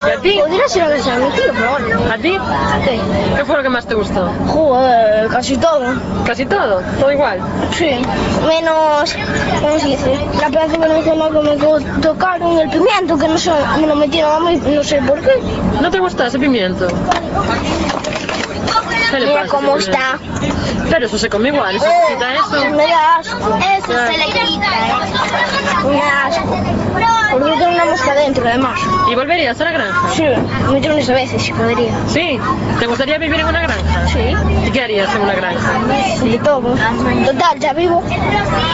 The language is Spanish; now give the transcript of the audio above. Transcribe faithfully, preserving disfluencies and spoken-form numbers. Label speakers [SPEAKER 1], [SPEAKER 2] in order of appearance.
[SPEAKER 1] ¿Y a ti?
[SPEAKER 2] Podría ser una granja de mi tío, pero bueno.
[SPEAKER 1] ¿A ti?
[SPEAKER 2] Sí.
[SPEAKER 1] ¿Qué fue lo que más te gustó?
[SPEAKER 2] Joder, casi todo.
[SPEAKER 1] ¿Casi todo? ¿Todo igual?
[SPEAKER 2] Sí. Menos, ¿cómo se dice? La planta venezolana que me tocaron, el pimiento, que no sé, me lo metieron a mí, no sé por qué.
[SPEAKER 1] ¿No te gusta ese pimiento? ¿Qué le
[SPEAKER 2] Mira
[SPEAKER 1] pasa a
[SPEAKER 2] cómo
[SPEAKER 1] ese
[SPEAKER 2] está.
[SPEAKER 1] pimiento? Pero eso se come igual, eso se quita eso.
[SPEAKER 2] Me da asco.
[SPEAKER 3] Eso se le quita, ¿eh?
[SPEAKER 2] Me da asco. Porque tengo una mosca dentro, además.
[SPEAKER 1] ¿Y volverías a la granja?
[SPEAKER 2] Sí, millones de veces, si podría.
[SPEAKER 1] ¿Sí? ¿Te gustaría vivir en una granja?
[SPEAKER 2] Sí.
[SPEAKER 1] ¿Y qué harías en una granja?
[SPEAKER 2] De todo. Total, ya vivo.